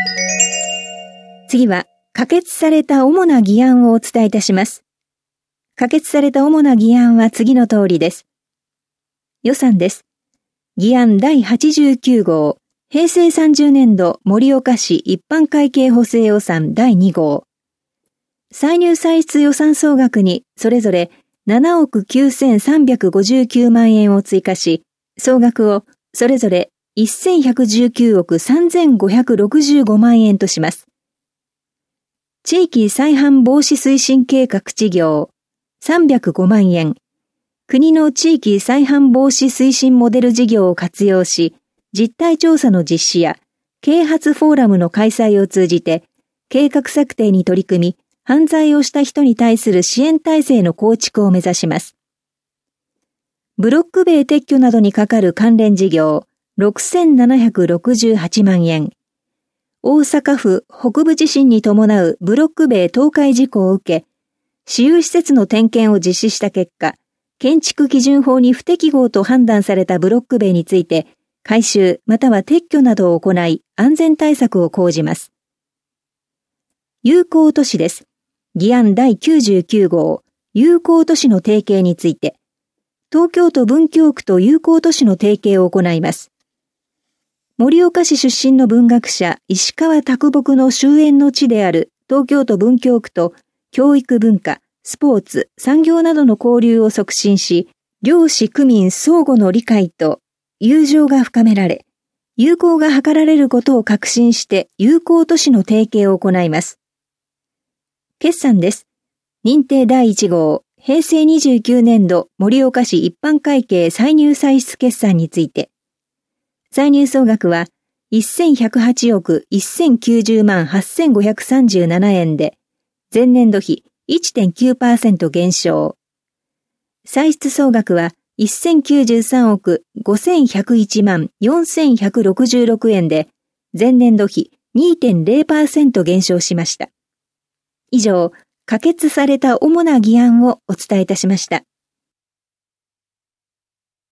次は、可決された主な議案をお伝えいたします。可決された主な議案は次の通りです。予算です。議案第89号、平成30年度盛岡市一般会計補正予算第2号。歳入歳出予算総額にそれぞれ7億9359万円を追加し、総額をそれぞれ1119億3565万円とします。地域再犯防止推進計画事業305万円。国の地域再犯防止推進モデル事業を活用し、実態調査の実施や啓発フォーラムの開催を通じて、計画策定に取り組み、犯罪をした人に対する支援体制の構築を目指します。ブロック塀撤去などにかかる関連事業6768万円。大阪府北部地震に伴うブロック塀倒壊事故を受け、私有施設の点検を実施した結果、建築基準法に不適合と判断されたブロック塀について、改修または撤去などを行い、安全対策を講じます。友好都市です。議案第99号、友好都市の提携について、東京都文京区と友好都市の提携を行います。盛岡市出身の文学者、石川啄木の終焉の地である東京都文京区と教育文化、スポーツ、産業などの交流を促進し、両市区民相互の理解と友情が深められ、友好が図られることを確信して友好都市の提携を行います。決算です。認定第1号、平成29年度盛岡市一般会計歳入歳出決算について、歳入総額は1108億1090万8537円で、前年度比 1.9% 減少。歳出総額は1093億5101万4166円で、前年度比 2.0% 減少しました。以上、可決された主な議案をお伝えいたしました。